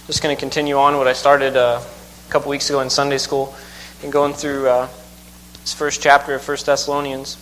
Just going to continue on what I started a couple weeks ago in Sunday school and going through this first chapter of 1 Thessalonians.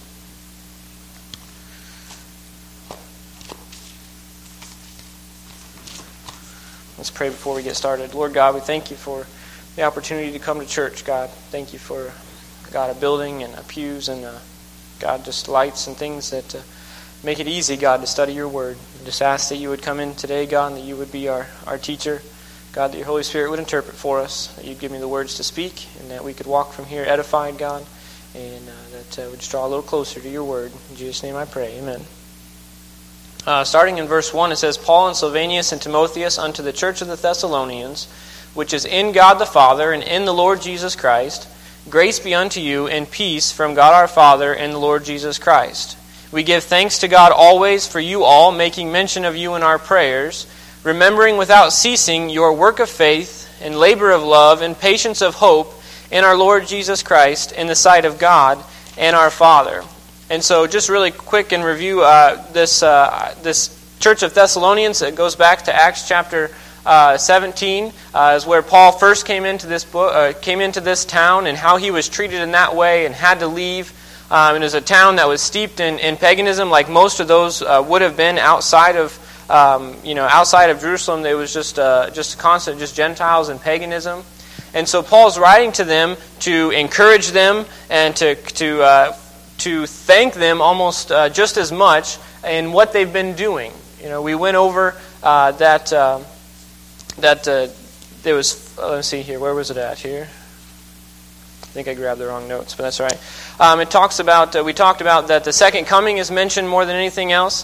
Let's pray before we get started. Lord God, we thank you for the opportunity to come to church, God. Thank you for, God, a building and pews and, God, just lights and things that make it easy, God, to study your word. We just ask that you would come in today, God, and that you would be our teacher. God, that your Holy Spirit would interpret for us, that you'd give me the words to speak, and that we could walk from here edified, God, and that we'd just draw a little closer to your word. In Jesus' name I pray, amen. Starting in verse 1, it says, Paul and Silvanus and Timotheus unto the church of the Thessalonians, which is in God the Father and in the Lord Jesus Christ, grace be unto you and peace from God our Father and the Lord Jesus Christ. We give thanks to God always for you all, making mention of you in our prayers, remembering without ceasing your work of faith and labor of love and patience of hope in our Lord Jesus Christ in the sight of God and our Father. And so just really quick in review, this church of Thessalonians, it goes back to Acts chapter 17, is where Paul first came into this town and how he was treated in that way and had to leave. It was a town that was steeped in paganism, like most of those would have been outside of Jerusalem. It was just constant, just Gentiles and paganism. And so Paul's writing to them to encourage them and to thank them almost just as much in what they've been doing. We went over that there was. Let's see here. Where was it at here? I think I grabbed the wrong notes, but that's all right. It talks about we talked about that the second coming is mentioned more than anything else.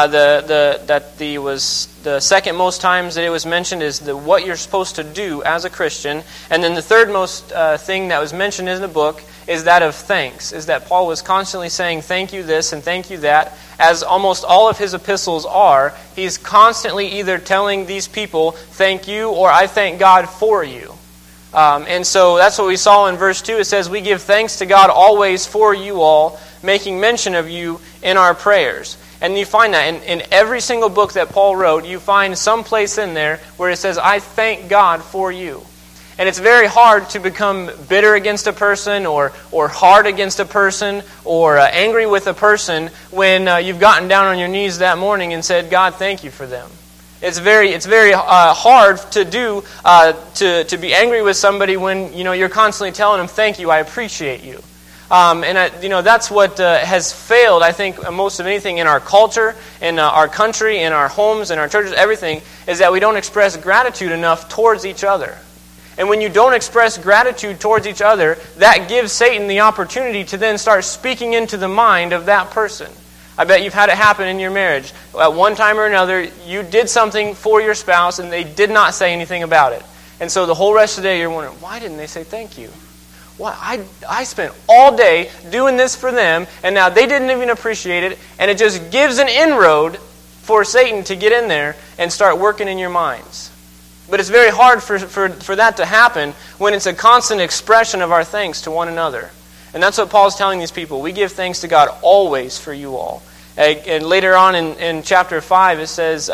The second most times that it was mentioned is what you're supposed to do as a Christian, and then the third most thing that was mentioned in the book is that of thanks. Is that Paul was constantly saying thank you this and thank you that, as almost all of his epistles are. He's constantly either telling these people thank you or I thank God for you. And so that's what we saw in verse 2. It says, we give thanks to God always for you all, making mention of you in our prayers. And you find that in every single book that Paul wrote, you find some place in there where it says, I thank God for you. And it's very hard to become bitter against a person or hard against a person or angry with a person when you've gotten down on your knees that morning and said, God, thank you for them. It's very hard to do to be angry with somebody when you're constantly telling them thank you, I appreciate you, that's what has failed. I think most of anything in our culture, in our country, in our homes, in our churches, everything is that we don't express gratitude enough towards each other. And when you don't express gratitude towards each other, that gives Satan the opportunity to then start speaking into the mind of that person. I bet you've had it happen in your marriage. At one time or another, you did something for your spouse and they did not say anything about it. And so the whole rest of the day you're wondering, why didn't they say thank you? Why? I spent all day doing this for them and now they didn't even appreciate it. And it just gives an inroad for Satan to get in there and start working in your minds. But it's very hard for that to happen when it's a constant expression of our thanks to one another. And that's what Paul's telling these people. We give thanks to God always for you all. And later on in chapter 5, it says,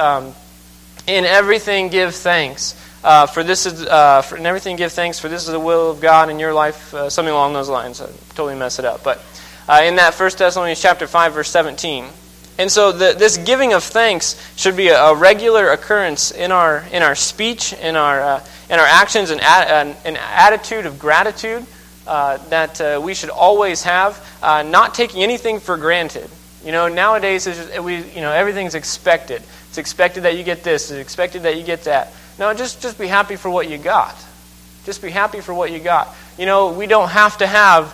in everything give thanks. In everything give thanks, for this is the will of God in your life. Something along those lines. I totally mess it up. But in that 1 Thessalonians chapter 5, verse 17. And so this giving of thanks should be a regular occurrence in our speech, in our actions, and an attitude of gratitude. That we should always have, not taking anything for granted. Nowadays everything's expected. It's expected that you get this. It's expected that you get that. No, just be happy for what you got. Just be happy for what you got. We don't have to have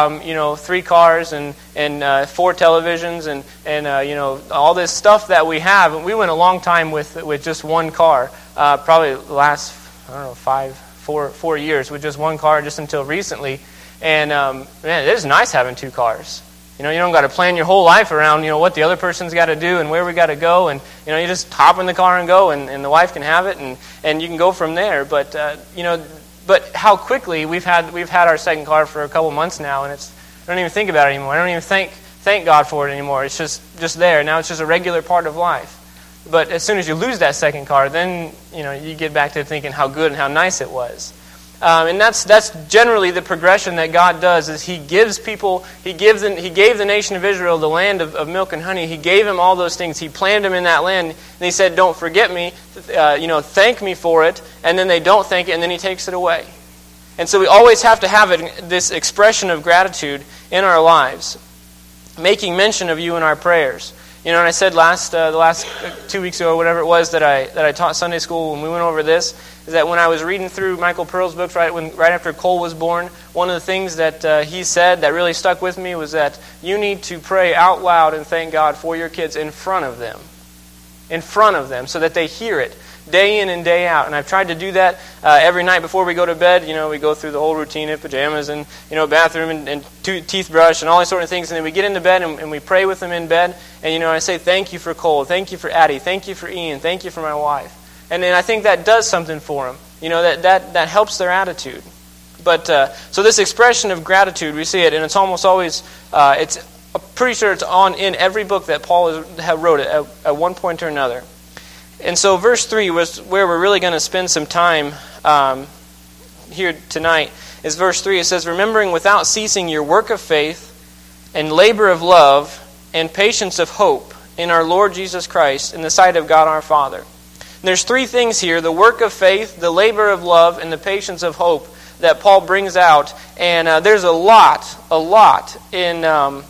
3 cars and 4 televisions and all this stuff that we have. We went a long time with just one car. Probably the last 4 years with just one car, just until recently. And it is nice having 2 cars. You don't got to plan your whole life around what the other person's got to do and where we got to go, and you just hop in the car and go, and the wife can have it, and you can go from there. But but how quickly we've had our second car for a couple months now, and I don't even think about it anymore. I don't even thank God for it anymore. It's just there now. It's just a regular part of life. But as soon as you lose that second car, then you get back to thinking how good and how nice it was. And that's generally the progression that God does. Is He gives people, He gave the nation of Israel the land of milk and honey. He gave them all those things. He planted them in that land, and He said, "Don't forget me. Thank me for it." And then they don't thank it, and then He takes it away. And so we always have to have this expression of gratitude in our lives, making mention of You in our prayers. And I said the last 2 weeks ago, or whatever it was, that I taught Sunday school when we went over this, is that when I was reading through Michael Pearl's books right after Cole was born, one of the things that he said that really stuck with me was that you need to pray out loud and thank God for your kids in front of them, so that they hear it day in and day out. And I've tried to do that every night before we go to bed. We go through the whole routine of pajamas and bathroom and teeth brush and all these sort of things. And then we get into bed and we pray with them in bed. And I say, thank you for Cole, thank you for Addie, thank you for Ian, thank you for my wife. And then I think that does something for them. That helps their attitude. But so this expression of gratitude, we see it, and it's almost always I'm pretty sure it's in every book that Paul has wrote at one point or another. And so verse 3 was where we're really going to spend some time here tonight, is verse 3. It says, "Remembering without ceasing your work of faith and labor of love and patience of hope in our Lord Jesus Christ in the sight of God our Father." And there's three things here: the work of faith, the labor of love, and the patience of hope that Paul brings out. And there's a lot in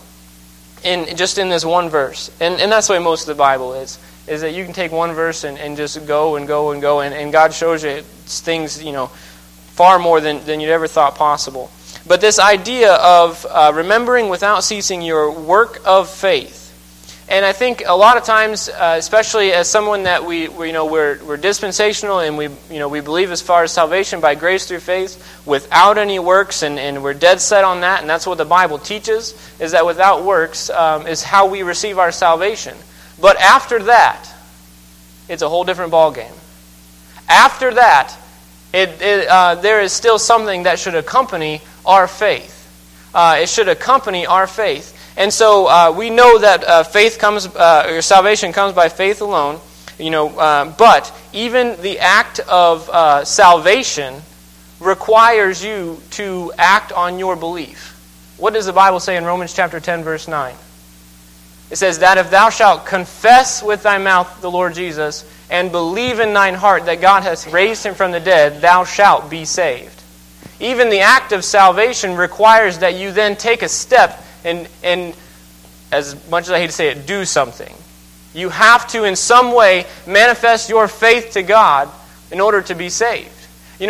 just in this one verse. And that's the way most of the Bible is that you can take one verse and just go and go and go, and God shows you things, far more than you'd ever thought possible. But this idea of remembering without ceasing your work of faith. And I think a lot of times, especially as someone that we're dispensational, and we believe as far as salvation by grace through faith without any works, and we're dead set on that, and that's what the Bible teaches, is that without works is how we receive our salvation. But after that, it's a whole different ballgame. After that, there is still something that should accompany our faith. It should accompany our faith. And so we know that or salvation comes by faith alone. But even the act of salvation requires you to act on your belief. What does the Bible say in Romans chapter 10, verse 9? It says that if thou shalt confess with thy mouth the Lord Jesus and believe in thine heart that God hath raised him from the dead, thou shalt be saved. Even the act of salvation requires that you then take a step and as much as I hate to say it, do something. You have to in some way manifest your faith to God in order to be saved. You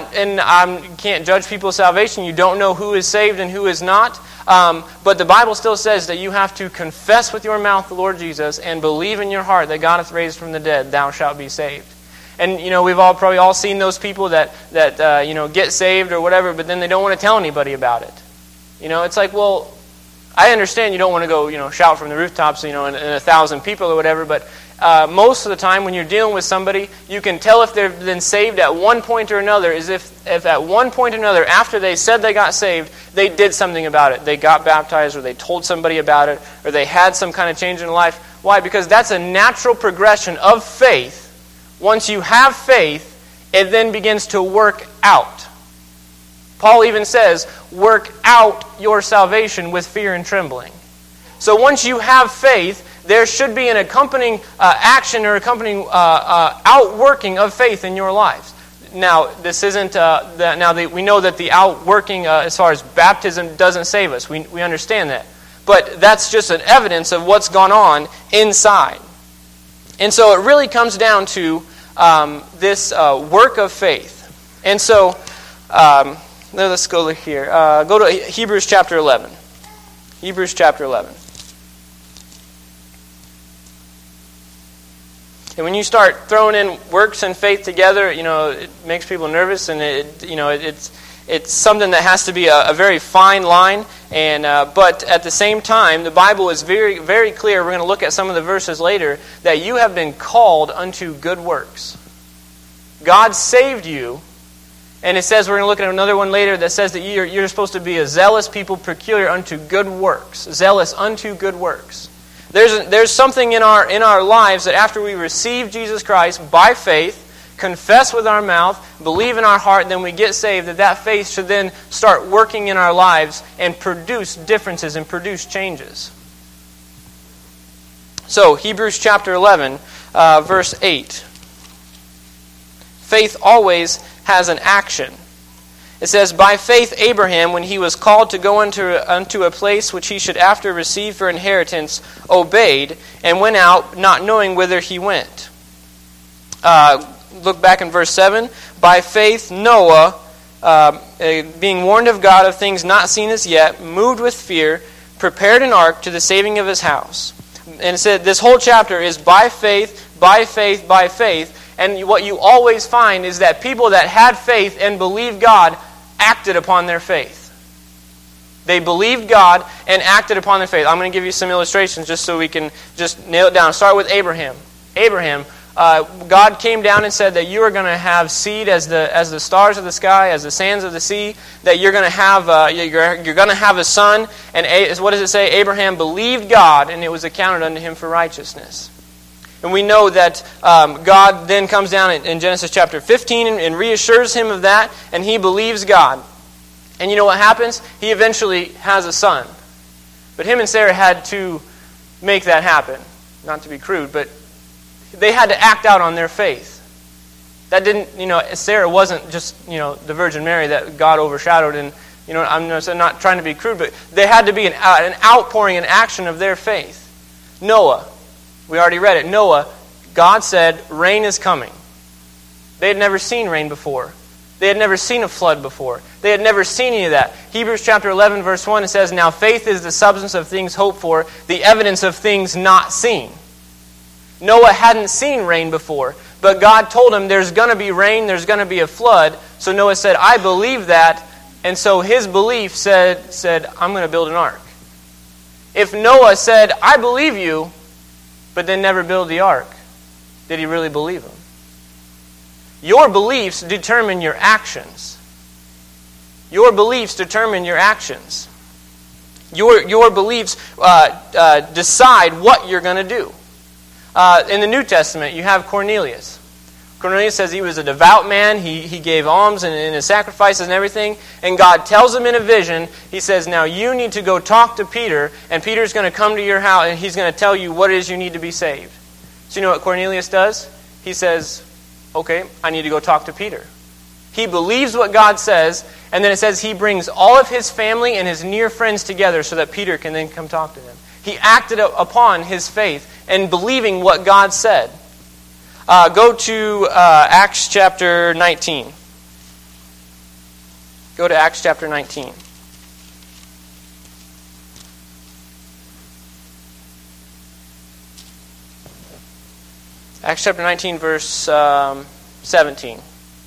can't judge people's salvation. You don't know who is saved and who is not. But the Bible still says that you have to confess with your mouth the Lord Jesus and believe in your heart that God hath raised from the dead, thou shalt be saved. And we've probably all seen those people that get saved or whatever, but then they don't want to tell anybody about it. It's like, well, I understand you don't want to go shout from the rooftops in 1,000 people or whatever, but most of the time when you're dealing with somebody, you can tell if they've been saved at one point or another, is if at one point or another, after they said they got saved, they did something about it. They got baptized, or they told somebody about it, or they had some kind of change in life. Why? Because that's a natural progression of faith. Once you have faith, it then begins to work out. Paul even says, work out your salvation with fear and trembling. So once you have faith, there should be an accompanying action or accompanying outworking of faith in your lives. Now, this isn't. We know that the outworking, as far as baptism, doesn't save us. We understand that, but that's just an evidence of what's gone on inside. And so it really comes down to this work of faith. And so let's go look here. Go to Hebrews chapter 11. Hebrews chapter 11. And when you start throwing in works and faith together, it makes people nervous, and it's something that has to be a very fine line. And but at the same time, the Bible is very, very clear. We're going to look at some of the verses later that you have been called unto good works. God saved you, and it says, we're going to look at another one later that says that you're supposed to be a zealous people, peculiar unto good works. Zealous unto good works. There's something in our lives that after we receive Jesus Christ by faith, confess with our mouth, believe in our heart, then we get saved, that faith should then start working in our lives and produce differences and produce changes. So, Hebrews chapter 11, verse 8. Faith always has an action. It says, "By faith Abraham, when he was called to go unto a place which he should after receive for inheritance, obeyed, and went out, not knowing whither he went." Look back in verse 7. "By faith Noah, being warned of God of things not seen as yet, moved with fear, prepared an ark to the saving of his house." And it said this whole chapter is by faith, by faith, by faith. And what you always find is that people that had faith and believed God acted upon their faith. They believed God and acted upon their faith. I'm going to give you some illustrations just so we can just nail it down. Start with Abraham. God came down and said that you are going to have seed as the stars of the sky, as the sands of the sea. That you're going to have a son. And what does it say? Abraham believed God, and it was accounted unto him for righteousness. And we know that God then comes down in Genesis chapter 15 and reassures him of that, and he believes God. And you know what happens? He eventually has a son. But him and Sarah had to make that happen. Not to be crude, but they had to act out on their faith. That didn't, Sarah wasn't just, the Virgin Mary that God overshadowed. And, I'm not trying to be crude, but there had to be an outpouring and action of their faith. Noah. We already read it. Noah, God said, rain is coming. They had never seen rain before. They had never seen a flood before. They had never seen any of that. Hebrews chapter 11, verse 1, it says, "Now faith is the substance of things hoped for, the evidence of things not seen." Noah hadn't seen rain before, but God told him there's going to be rain, there's going to be a flood. So Noah said, I believe that. And so his belief said, I'm going to build an ark. If Noah said, I believe you, but then never build the ark, did he really believe him? Your beliefs determine your actions. Your beliefs determine your actions. Your beliefs decide what you're going to do. In the New Testament, you have Cornelius. Cornelius says he was a devout man. He gave alms and his sacrifices and everything. And God tells him in a vision, he says, now you need to go talk to Peter, and Peter's going to come to your house, and he's going to tell you what it is you need to be saved. So you know what Cornelius does? He says, okay, I need to go talk to Peter. He believes what God says, and then it says he brings all of his family and his near friends together so that Peter can then come talk to them. He acted upon his faith and believing what God said. Go to Acts chapter 19. Go to Acts chapter 19. Acts chapter 19, verse 17.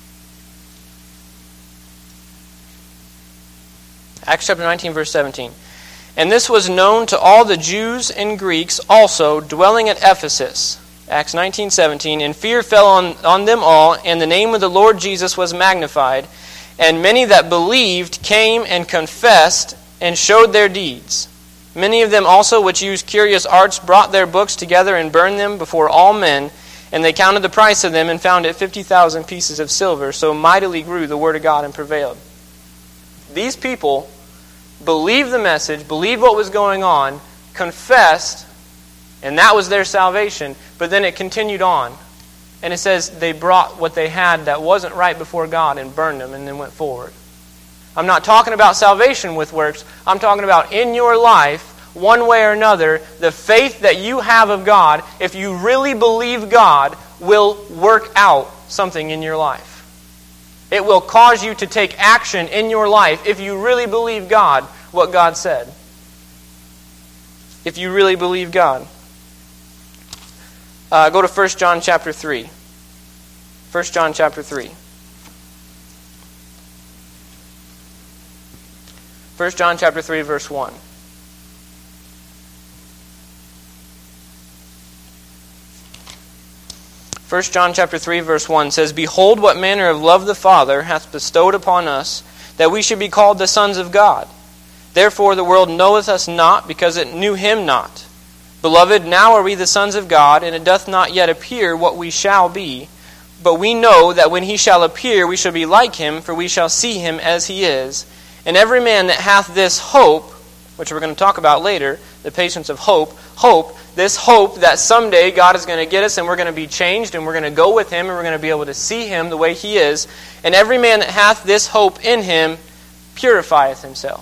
Acts chapter 19, verse 17. And this was known to all the Jews and Greeks also dwelling at Ephesus. Acts 19:17. And fear fell on them all, and the name of the Lord Jesus was magnified. And many that believed came and confessed and showed their deeds. Many of them also which used curious arts brought their books together and burned them before all men. And they counted the price of them and found it 50,000 pieces of silver. So mightily grew the word of God and prevailed. These people believed the message, believed what was going on, confessed, and that was their salvation. But then it continued on. And it says they brought what they had that wasn't right before God and burned them and then went forward. I'm not talking about salvation with works. I'm talking about in your life, one way or another, the faith that you have of God, if you really believe God, will work out something in your life. It will cause you to take action in your life if you really believe God, what God said. If you really believe God. Go to 1 John chapter 3. 1 John chapter 3. 1 John chapter 3, verse 1. 1 John chapter 3, verse 1 says, Behold, what manner of love the Father hath bestowed upon us, that we should be called the sons of God. Therefore the world knoweth us not, because it knew him not. Beloved, now are we the sons of God, and it doth not yet appear what we shall be. But we know that when he shall appear, we shall be like him, for we shall see him as he is. And every man that hath this hope, which we're going to talk about later, the patience of hope, this hope that someday God is going to get us and we're going to be changed and we're going to go with him and we're going to be able to see him the way he is. And every man that hath this hope in him purifieth himself.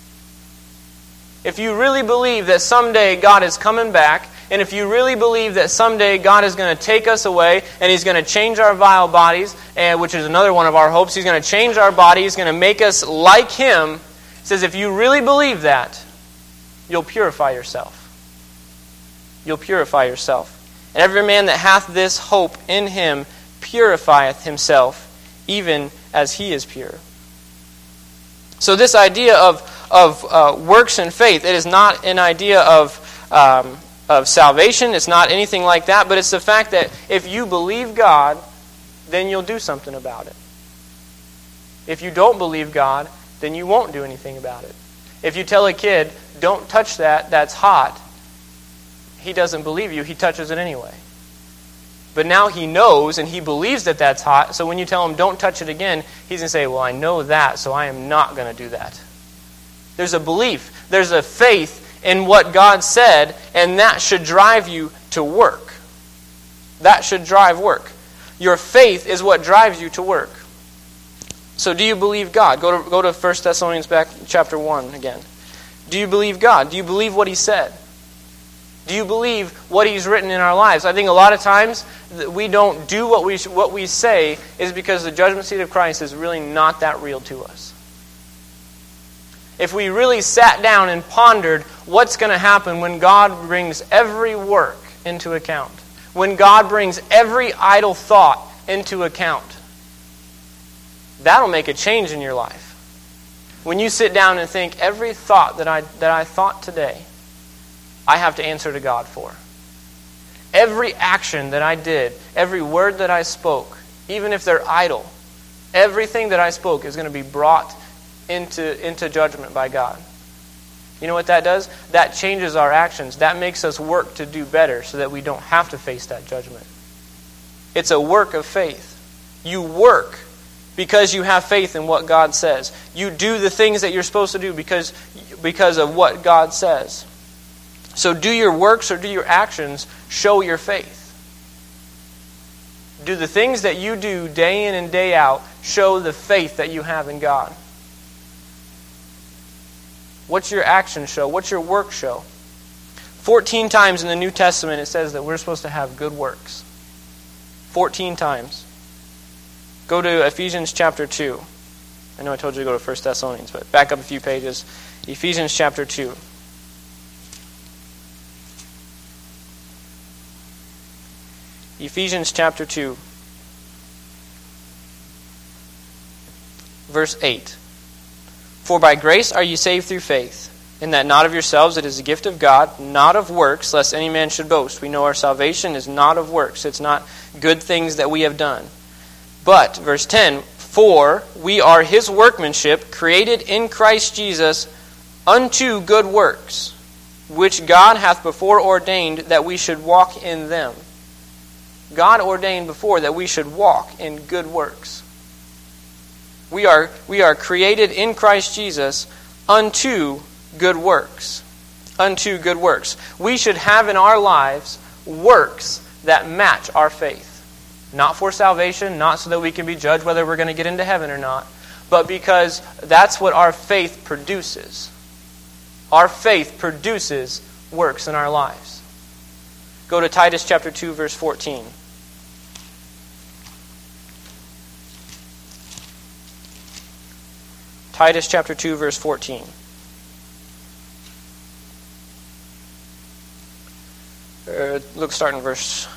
If you really believe that someday God is coming back, and if you really believe that someday God is going to take us away and he's going to change our vile bodies, which is another one of our hopes, he's going to change our body, he's going to make us like him, it says if you really believe that, you'll purify yourself. You'll purify yourself. And every man that hath this hope in him purifieth himself, even as he is pure. So this idea of works and faith, it is not an idea of salvation. It's not anything like that, but it's the fact that if you believe God, then you'll do something about it. If you don't believe God, then you won't do anything about it. If you tell a kid, don't touch that, that's hot, he doesn't believe you, he touches it anyway. But now he knows and he believes that that's hot, so when you tell him don't touch it again, he's going to say, well, I know that, so I am not going to do that. There's a belief, there's a faith in what God said, and that should drive you to work. That should drive work. Your faith is what drives you to work. So do you believe God? Go to 1 Thessalonians chapter 1 again. Do you believe God? Do you believe what he said? Do you believe what he's written in our lives? I think a lot of times we don't do what we say is because the judgment seat of Christ is really not that real to us. If we really sat down and pondered what's going to happen when God brings every work into account, when God brings every idle thought into account, that'll make a change in your life. When you sit down and think, every thought that I thought today, I have to answer to God for. Every action that I did, every word that I spoke, even if they're idle, everything that I spoke is going to be brought into judgment by God. You know what that does? That changes our actions. That makes us work to do better so that we don't have to face that judgment. It's a work of faith. You work because you have faith in what God says. You do the things that you're supposed to do because of what God says. So do your works or do your actions show your faith? Do the things that you do day in and day out show the faith that you have in God? What's your action show? What's your work show? 14 times in the New Testament it says that we're supposed to have good works. 14 times. Go to Ephesians chapter 2. I know I told you to go to 1 Thessalonians, but back up a few pages. Ephesians chapter 2. Ephesians chapter 2. Verse 8. For by grace are ye saved through faith, and that not of yourselves, it is a gift of God, not of works, lest any man should boast. We know our salvation is not of works. It's not good things that we have done. But, verse 10, for we are his workmanship, created in Christ Jesus unto good works, which God hath before ordained that we should walk in them. God ordained before that we should walk in good works. We are created in Christ Jesus unto good works. Unto good works. We should have in our lives works that match our faith. Not for salvation, not so that we can be judged whether we're going to get into heaven or not, but because that's what our faith produces. Our faith produces works in our lives. Go to Titus chapter 2, verse 14. Titus chapter 2, verse 14. Let's start in verse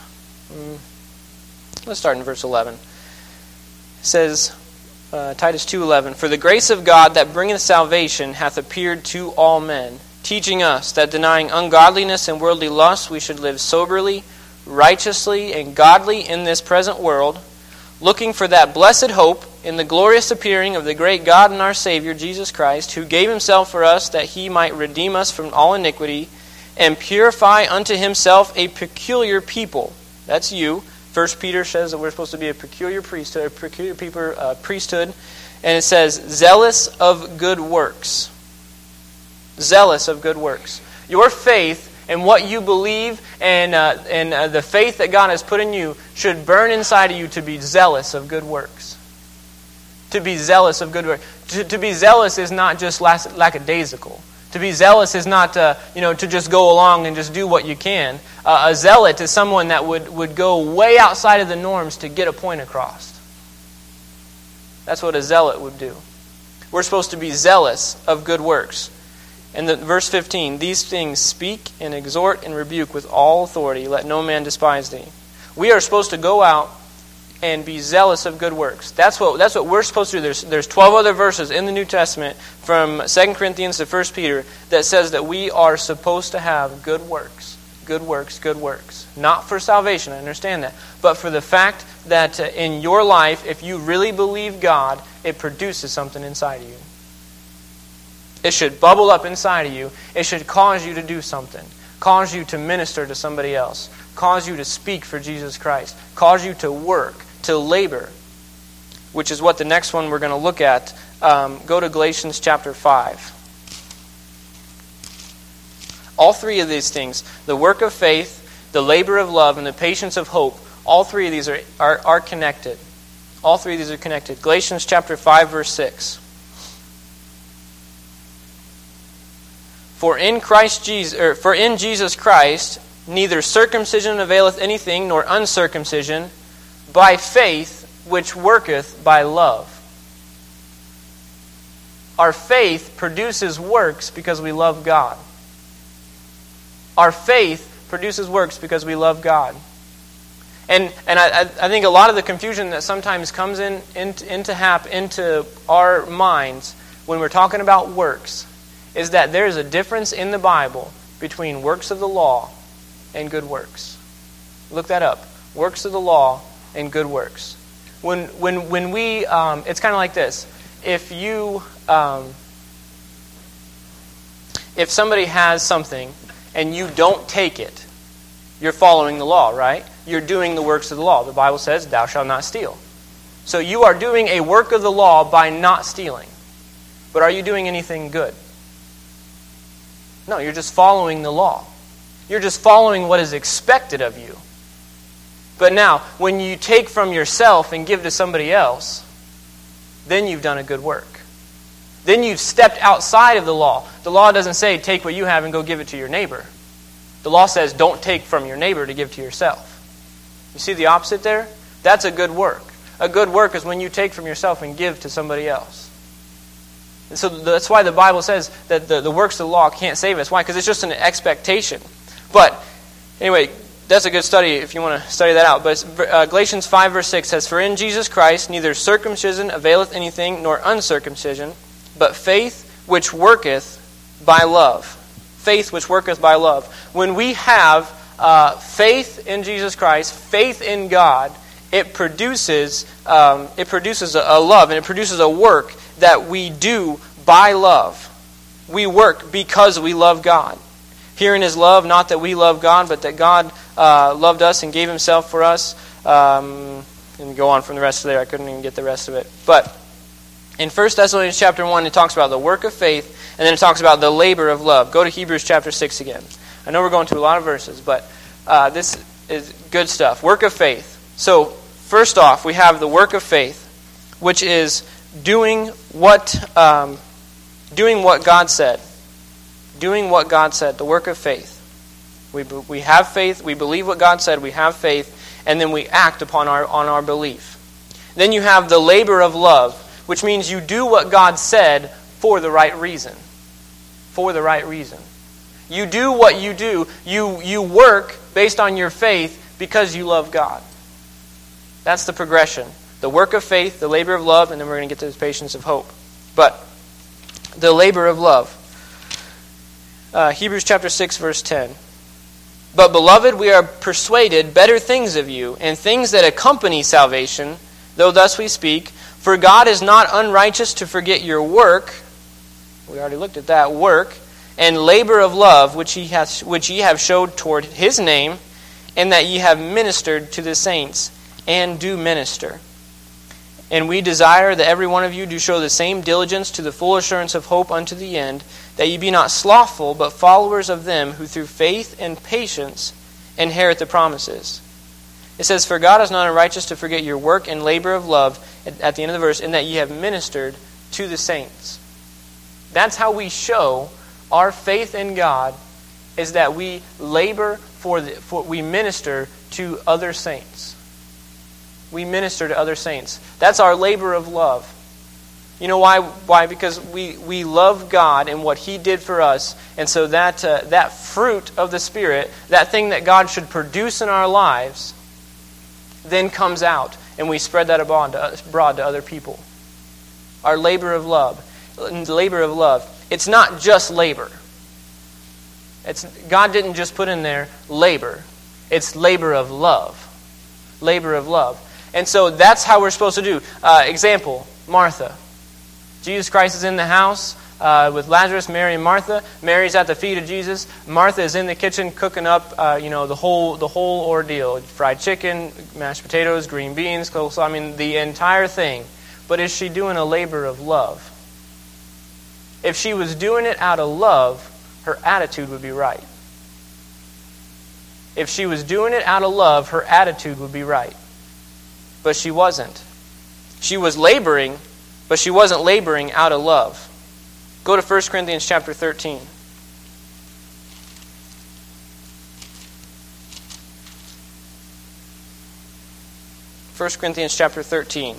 11. It says, Titus 2:11, for the grace of God that bringeth salvation hath appeared to all men, teaching us that denying ungodliness and worldly lusts, we should live soberly, righteously, and godly in this present world, looking for that blessed hope in the glorious appearing of the great God and our Savior, Jesus Christ, who gave himself for us that he might redeem us from all iniquity, and purify unto himself a peculiar people. That's you. 1 Peter says that we're supposed to be a peculiar priesthood, priesthood. And it says, zealous of good works. Zealous of good works. Your faith and what you believe and the faith that God has put in you should burn inside of you to be zealous of good works. To be zealous of good works. To be zealous is not just lackadaisical. To be zealous is not to just go along and just do what you can. A zealot is someone that would go way outside of the norms to get a point across. That's what a zealot would do. We're supposed to be zealous of good works. And verse 15, these things speak and exhort and rebuke with all authority. Let no man despise thee. We are supposed to go out and be zealous of good works. That's what we're supposed to do. There's 12 other verses in the New Testament from 2 Corinthians to 1 Peter that says that we are supposed to have good works. Good works, good works. Not for salvation, I understand that. But for the fact that in your life, if you really believe God, it produces something inside of you. It should bubble up inside of you. It should cause you to do something. Cause you to minister to somebody else. Cause you to speak for Jesus Christ. Cause you to work, to labor. Which is what the next one we're going to look at. Go to Galatians chapter 5. All three of these things, the work of faith, the labor of love, and the patience of hope, all three of these are connected. All three of these are connected. Galatians chapter 5, verse 6. For in Jesus Christ neither circumcision availeth anything, nor uncircumcision, by faith which worketh by love. Our faith produces works because we love God. Our faith produces works because we love God. And I think a lot of the confusion that sometimes comes into our minds when we're talking about works is that there is a difference in the Bible between works of the law and good works. Look that up. Works of the law and good works. When we, it's kind of like this. If somebody has something and you don't take it, you're following the law, right? You're doing the works of the law. The Bible says, thou shalt not steal. So you are doing a work of the law by not stealing. But are you doing anything good? No, you're just following the law. You're just following what is expected of you. But now, when you take from yourself and give to somebody else, then you've done a good work. Then you've stepped outside of the law. The law doesn't say, take what you have and go give it to your neighbor. The law says, don't take from your neighbor to give to yourself. You see the opposite there? That's a good work. A good work is when you take from yourself and give to somebody else. And so that's why the Bible says that the works of the law can't save us. Why? Because it's just an expectation. But anyway, that's a good study if you want to study that out. But Galatians 5 verse 6 says, for in Jesus Christ neither circumcision availeth anything, nor uncircumcision, but faith which worketh by love. Faith which worketh by love. When we have faith in Jesus Christ, faith in God, it produces a love, and it produces a work that we do by love. We work because we love God. Herein is love, not that we love God, but that God loved us and gave himself for us. And go on from the rest of there. I couldn't even get the rest of it. But in 1 Thessalonians chapter 1, it talks about the work of faith, and then it talks about the labor of love. Go to Hebrews chapter 6 again. I know we're going to a lot of verses, but this is good stuff. Work of faith. So, first off, we have the work of faith, which is doing what God said. Doing what God said, the work of faith. We have faith, we believe what God said, we have faith, and then we act on our belief. Then you have the labor of love, which means you do what God said for the right reason. For the right reason. You do what you do. You work based on your faith because you love God. That's the progression. The work of faith, the labor of love, and then we're going to get to the patience of hope. But the labor of love. Hebrews chapter 6, verse 10. But beloved, we are persuaded better things of you, and things that accompany salvation, though thus we speak. For God is not unrighteous to forget your work. We already looked at that, work. and labor of love which ye have showed toward his name, and that ye have ministered to the saints, and do minister. And we desire that every one of you do show the same diligence to the full assurance of hope unto the end, that ye be not slothful, but followers of them who through faith and patience inherit the promises. It says, for God is not unrighteous to forget your work and labor of love, at the end of the verse, and that ye have ministered to the saints. That's how we show our faith in God, is that we labor we minister to other saints. We minister to other saints. That's our labor of love. You know why? Why? Because we love God and what He did for us, and so that fruit of the Spirit, that thing that God should produce in our lives, then comes out, and we spread that abroad to other people. Our labor of love. Labor of love. It's not just labor. God didn't just put in there labor. It's labor of love. Labor of love. And so that's how we're supposed to do. Example, Martha. Jesus Christ is in the house with Lazarus, Mary, and Martha. Mary's at the feet of Jesus. Martha is in the kitchen cooking up, the whole ordeal: fried chicken, mashed potatoes, green beans, coleslaw. I mean, the entire thing. But is she doing a labor of love? If she was doing it out of love, her attitude would be right. If she was doing it out of love, her attitude would be right. But she wasn't. She was laboring, but she wasn't laboring out of love. Go to 1 Corinthians chapter 13. 1 Corinthians chapter 13.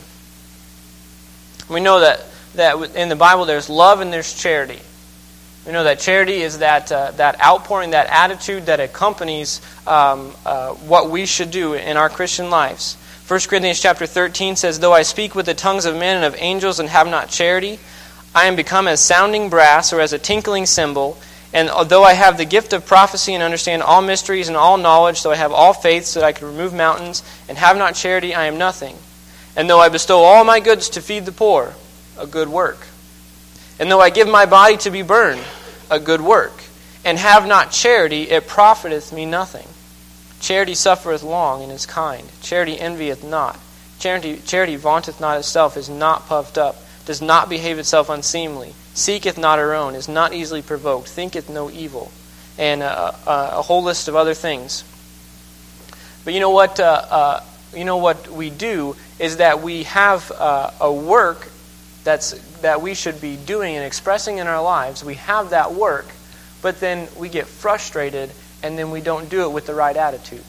We know that in the Bible there's love and there's charity. We know that charity is that outpouring, that attitude that accompanies what we should do in our Christian lives. 1 Corinthians chapter 13 says, though I speak with the tongues of men and of angels and have not charity, I am become as sounding brass or as a tinkling cymbal. And though I have the gift of prophecy and understand all mysteries and all knowledge, though I have all faith so that I can remove mountains, and have not charity, I am nothing. And though I bestow all my goods to feed the poor, a good work. And though I give my body to be burned, a good work. And have not charity, it profiteth me nothing. Charity suffereth long and is kind. Charity envieth not. Charity vaunteth not itself, is not puffed up, does not behave itself unseemly, seeketh not her own, is not easily provoked, thinketh no evil, and a whole list of other things. But you know what? What we do is that we have a work that we should be doing and expressing in our lives. We have that work, but then we get frustrated, and then we don't do it with the right attitude.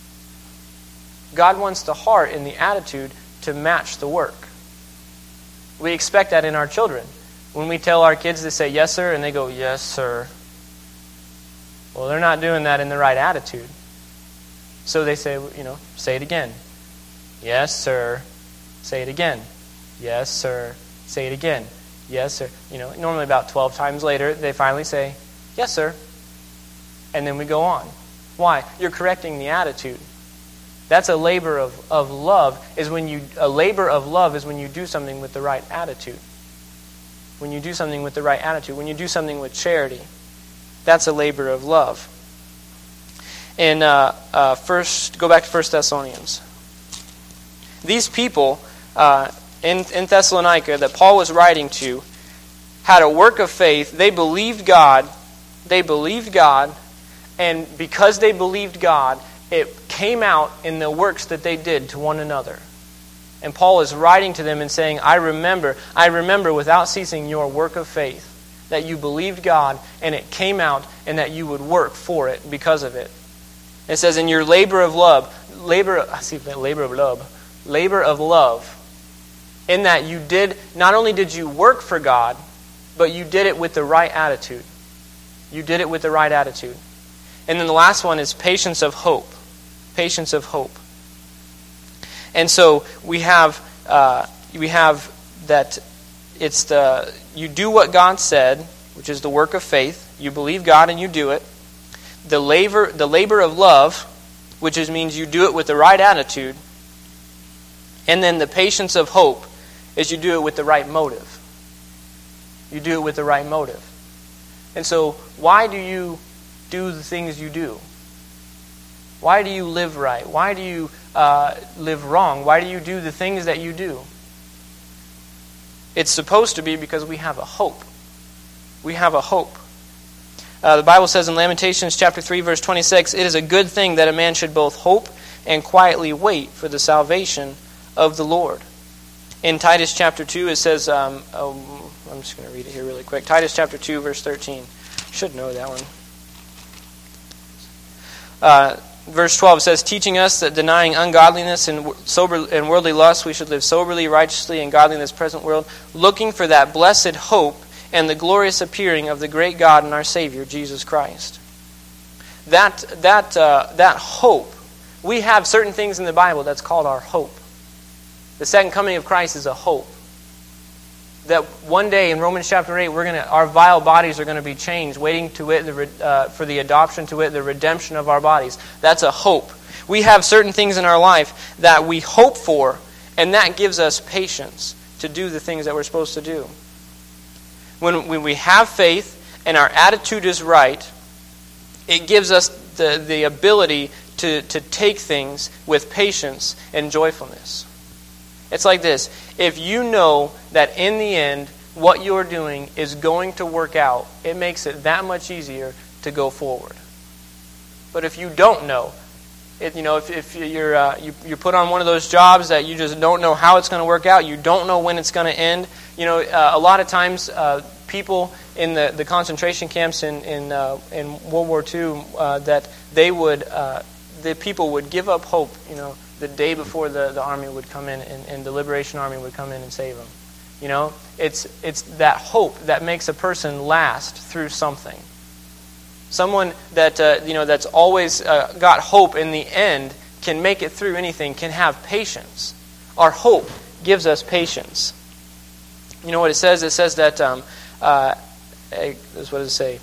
God wants the heart and the attitude to match the work. We expect that in our children. When we tell our kids to say yes, sir, and they go, yes, sir. Well, they're not doing that in the right attitude. So they say, say it again. Yes, sir. Say it again. Yes, sir. Say it again. Yes, sir. Normally about 12 times later, they finally say, yes, sir. And then we go on. Why? You're correcting the attitude. That's a labor of love. A labor of love is when you do something with the right attitude. When you do something with the right attitude. When you do something with charity. That's a labor of love. And first, go back to 1 Thessalonians. These people in Thessalonica that Paul was writing to had a work of faith. They believed God. And because they believed God, it came out in the works that they did to one another. And Paul is writing to them and saying, I remember without ceasing your work of faith, that you believed God and it came out, and that you would work for it because of it. It says, in your labor of love, in that you did, not only did you work for God, but you did it with the right attitude. You did it with the right attitude. And then the last one is patience of hope. Patience of hope. And so we have that it's you do what God said, which is the work of faith. You believe God and you do it. The labor of love, which means you do it with the right attitude. And then the patience of hope is you do it with the right motive. You do it with the right motive. And so, why do you do the things you do? Why do you live right? Why do you live wrong? Why do you do the things that you do? It's supposed to be because we have a hope. We have a hope. The Bible says in Lamentations chapter 3, verse 26, "It is a good thing that a man should both hope and quietly wait for the salvation of the Lord." In Titus chapter 2, it says, I'm just going to read it here really quick. Titus chapter 2, verse 13. Should know that one. Verse 12 says, "Teaching us that denying ungodliness and worldly lust, we should live soberly, righteously, and godly in this present world, looking for that blessed hope and the glorious appearing of the great God and our Savior, Jesus Christ." That hope, we have certain things in the Bible that's called our hope. The second coming of Christ is a hope. That one day in Romans chapter 8, our vile bodies are going to be changed, waiting to it for the adoption to it, the redemption of our bodies. That's a hope. We have certain things in our life that we hope for, and that gives us patience to do the things that we're supposed to do. When we have faith and our attitude is right, it gives us the ability to take things with patience and joyfulness. It's like this. If you know that in the end, what you're doing is going to work out, it makes it that much easier to go forward. But if you don't know, if you're put on one of those jobs that you just don't know how it's going to work out, you don't know when it's going to end. A lot of times people in the concentration camps in World War II, that the people would give up hope, the day before the army would come in and the Liberation Army would come in and save them. It's that hope that makes a person last through something. Someone that that's always got hope in the end can make it through anything, can have patience. Our hope gives us patience. You know what it says? It says that what does it say?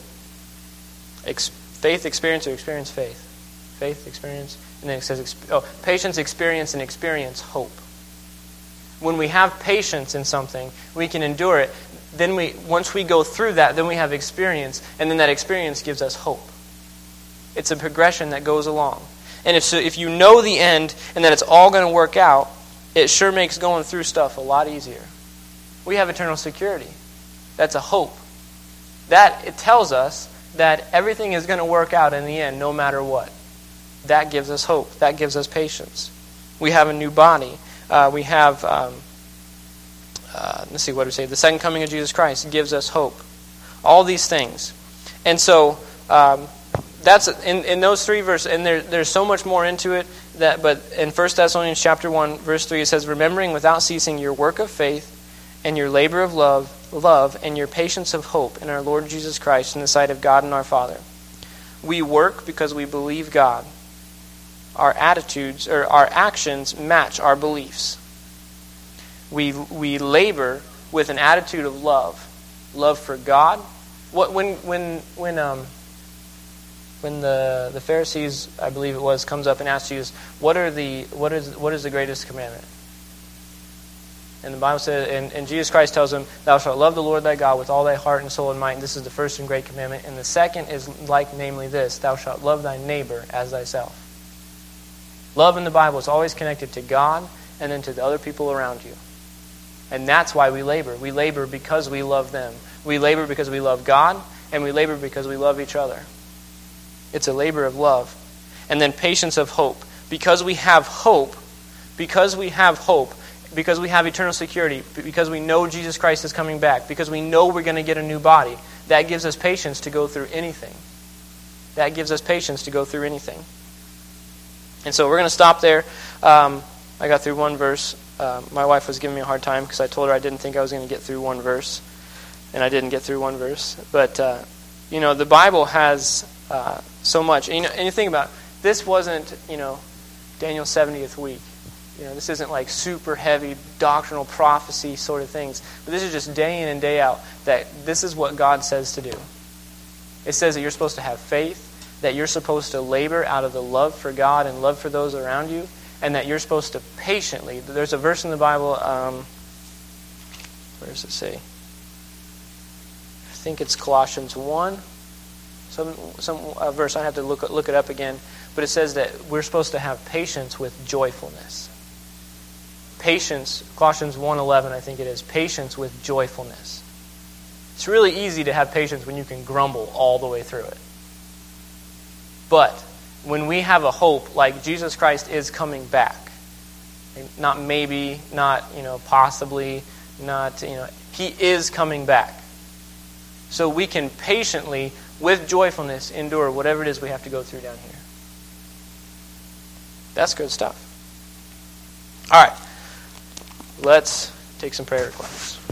Faith, experience, or experience faith. Faith, experience, and then it says patience, experience, and experience hope. When we have patience in something, we can endure it. Then once we go through that, then we have experience, and then that experience gives us hope. It's a progression that goes along. And if you know the end and that it's all going to work out, it sure makes going through stuff a lot easier. We have eternal security. That's a hope. That it tells us that everything is going to work out in the end, no matter what. That gives us hope. That gives us patience. We have a new body. We have, let's see, what do we say? The second coming of Jesus Christ gives us hope. All these things. And so, that's in those three verses, and there's so much more into it, but in 1 Thessalonians chapter 1, verse 3, it says, "Remembering without ceasing your work of faith and your labor of love and your patience of hope in our Lord Jesus Christ in the sight of God and our Father." We work because we believe God. Our attitudes or our actions match our beliefs. We labor with an attitude of love for God. When the Pharisees, I believe it was, comes up and asks Jesus, what is the greatest commandment? And the Bible says, and Jesus Christ tells them, "Thou shalt love the Lord thy God with all thy heart and soul and might. And this is the first and great commandment. And the second is like, namely this: Thou shalt love thy neighbor as thyself." Love in the Bible is always connected to God and then to the other people around you. And that's why we labor. We labor because we love them. We labor because we love God, and we labor because we love each other. It's a labor of love. And then patience of hope. Because we have hope, because we have eternal security, because we know Jesus Christ is coming back, because we know we're going to get a new body, that gives us patience to go through anything. That gives us patience to go through anything. And so we're going to stop there. I got through one verse. My wife was giving me a hard time because I told her I didn't think I was going to get through one verse. And I didn't get through one verse. But, the Bible has so much. And you think about it, this wasn't, Daniel's 70th week. This isn't like super heavy doctrinal prophecy sort of things. But this is just day in and day out that this is what God says to do. It says that you're supposed to have faith, that you're supposed to labor out of the love for God and love for those around you, and that you're supposed to patiently. There's a verse in the Bible, where does it say? I think it's Colossians 1. some verse. I have to look it up again. But it says that we're supposed to have patience with joyfulness. Patience, Colossians 1:11, I think it is. Patience with joyfulness. It's really easy to have patience when you can grumble all the way through it. But when we have a hope like Jesus Christ is coming back, not maybe, not possibly, not He is coming back. So we can patiently, with joyfulness, endure whatever it is we have to go through down here. That's good stuff. All right. Let's take some prayer requests.